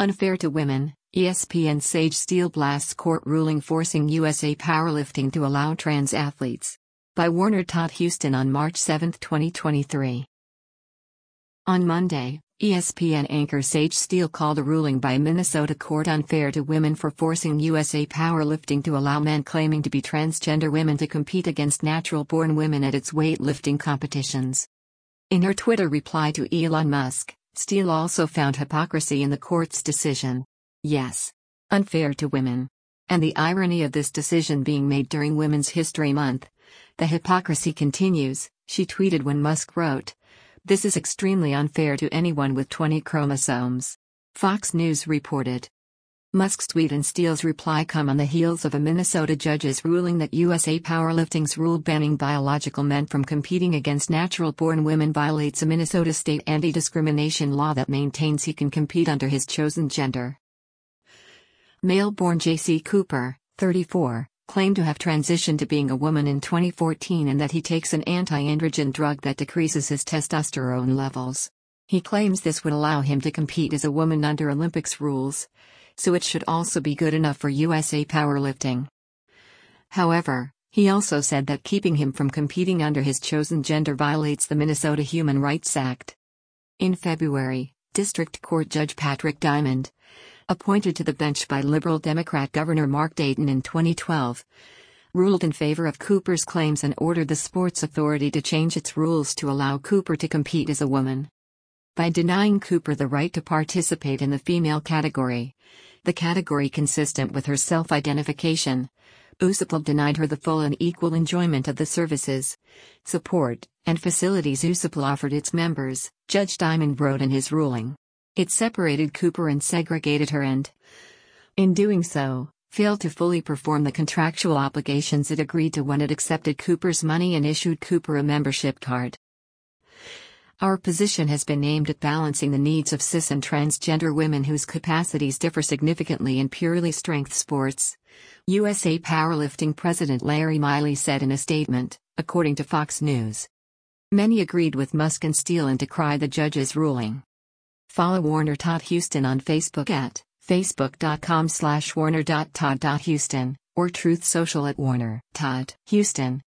Unfair to women, ESPN Sage Steele blasts court ruling forcing USA Powerlifting to allow trans athletes. By Warner Todd Houston on March 7, 2023. On Monday, ESPN anchor Sage Steele called a ruling by a Minnesota court unfair to women for forcing USA Powerlifting to allow men claiming to be transgender women to compete against natural-born women at its weightlifting competitions. In her Twitter reply to Elon Musk, Steele also found hypocrisy in the court's decision. Yes. Unfair to women. And the irony of this decision being made during Women's History Month. The hypocrisy continues, she tweeted when Musk wrote. This is extremely unfair to anyone with 20 chromosomes. Fox News reported. Musk's tweet and Steele's reply come on the heels of a Minnesota judge's ruling that USA Powerlifting's rule banning biological men from competing against natural-born women violates a Minnesota state anti-discrimination law that maintains he can compete under his chosen gender. Male-born J.C. Cooper, 34, claimed to have transitioned to being a woman in 2014 and that he takes an anti-androgen drug that decreases his testosterone levels. He claims this would allow him to compete as a woman under Olympics rules, so it should also be good enough for USA Powerlifting. However, he also said that keeping him from competing under his chosen gender violates the Minnesota Human Rights Act. In February, District Court Judge Patrick Diamond, appointed to the bench by Liberal Democrat Governor Mark Dayton in 2012, ruled in favor of Cooper's claims and ordered the Sports Authority to change its rules to allow Cooper to compete as a woman. By denying Cooper the right to participate in the female category, the category consistent with her self-identification, USAPL denied her the full and equal enjoyment of the services, support, and facilities USAPL offered its members, Judge Diamond wrote in his ruling. It separated Cooper and segregated her and, in doing so, failed to fully perform the contractual obligations it agreed to when it accepted Cooper's money and issued Cooper a membership card. Our position has been aimed at balancing the needs of cis and transgender women whose capacities differ significantly in purely strength sports, USA Powerlifting President Larry Miley said in a statement, according to Fox News. Many agreed with Musk and Steele and decry the judge's ruling. Follow Warner Todd Houston on Facebook at facebook.com/warner.todd.houston or Truth Social at Warner Todd Houston.